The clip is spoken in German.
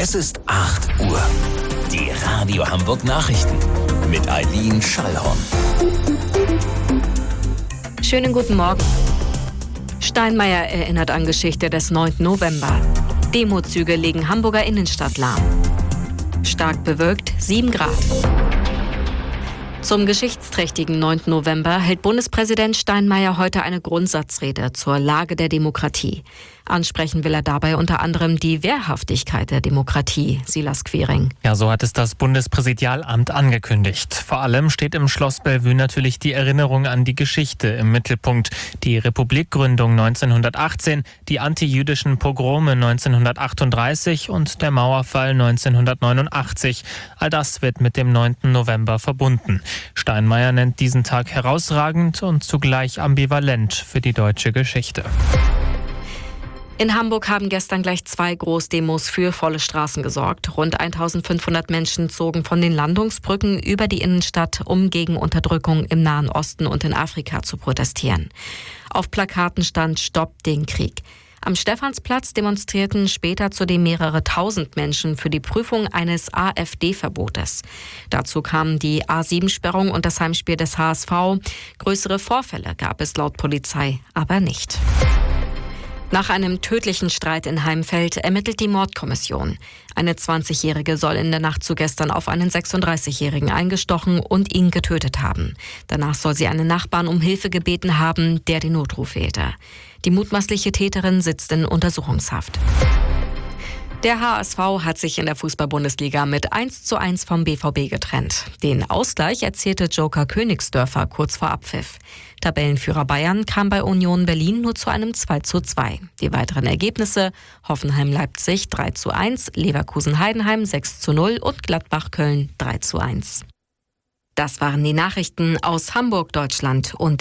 Es ist 8 Uhr. Die Radio Hamburg Nachrichten mit Eileen Schallhorn. Schönen guten Morgen. Steinmeier erinnert an Geschichte des 9. November. Demozüge legen Hamburger Innenstadt lahm. Stark bewölkt, 7 Grad. Zum geschichtsträchtigen 9. November hält Bundespräsident Steinmeier heute eine Grundsatzrede zur Lage der Demokratie. Ansprechen will er dabei unter anderem die Wehrhaftigkeit der Demokratie. Silas Quiring. Ja, so hat es das Bundespräsidialamt angekündigt. Vor allem steht im Schloss Bellevue natürlich die Erinnerung an die Geschichte im Mittelpunkt. Die Republikgründung 1918, die antijüdischen Pogrome 1938 und der Mauerfall 1989. All das wird mit dem 9. November verbunden. Steinmeier nennt diesen Tag herausragend und zugleich ambivalent für die deutsche Geschichte. In Hamburg haben gestern gleich 2 Großdemos für volle Straßen gesorgt. Rund 1500 Menschen zogen von den Landungsbrücken über die Innenstadt, um gegen Unterdrückung im Nahen Osten und in Afrika zu protestieren. Auf Plakaten stand "Stoppt den Krieg". Am Stephansplatz demonstrierten später zudem mehrere tausend Menschen für die Prüfung eines AfD-Verbotes. Dazu kamen die A7-Sperrung und das Heimspiel des HSV. Größere Vorfälle gab es laut Polizei aber nicht. Nach einem tödlichen Streit in Heimfeld ermittelt die Mordkommission. Eine 20-Jährige soll in der Nacht zu gestern auf einen 36-Jährigen eingestochen und ihn getötet haben. Danach soll sie einen Nachbarn um Hilfe gebeten haben, der den Notruf wählte. Die mutmaßliche Täterin sitzt in Untersuchungshaft. Der HSV hat sich in der Fußball-Bundesliga mit 1:1 vom BVB getrennt. Den Ausgleich erzielte Joker Königsdörfer kurz vor Abpfiff. Tabellenführer Bayern kam bei Union Berlin nur zu einem 2:2. Die weiteren Ergebnisse: Hoffenheim-Leipzig 3:1, Leverkusen-Heidenheim 6:0 und Gladbach-Köln 3:1. Das waren die Nachrichten aus Hamburg, Deutschland und